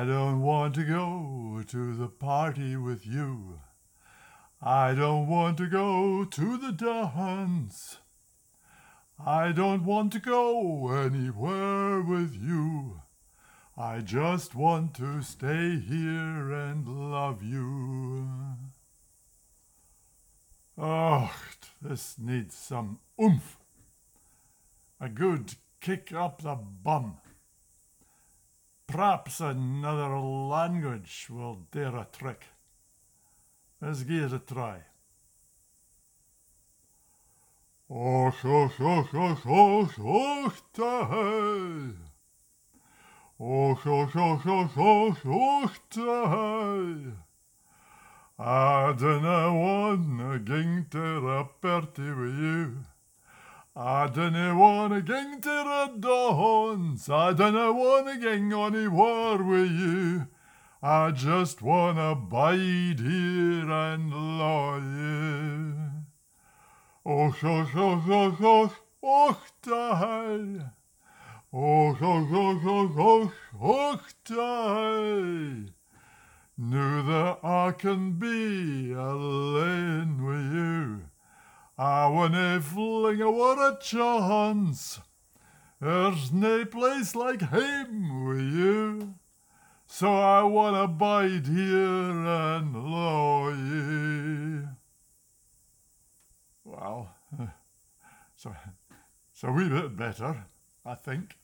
I don't want to go to the party with you. I don't want to go to the dance. I don't want to go anywhere with you. I just want to stay here and love you. Oh, this needs some oomph. A good kick up the bum. Perhaps another language will dare a trick. Let's give it a try. Och, och, och, och, och, och, da-hey. Och, och, och, och, och, och, da-hey. I dunna wanna ging to a party with you. I dunna wanna ging to the dance. I dunna wanna ging anywhere with you. I just wanna bide here and lie. Och, och, och, och, och, och, da-hey. Och, och, och, och, och, och, da-hey. Now that I can be alone with you, I wanna fling a what a chance. There's no place like home with you, so I wanna bide here and lie. Well, so it's a wee bit better, I think.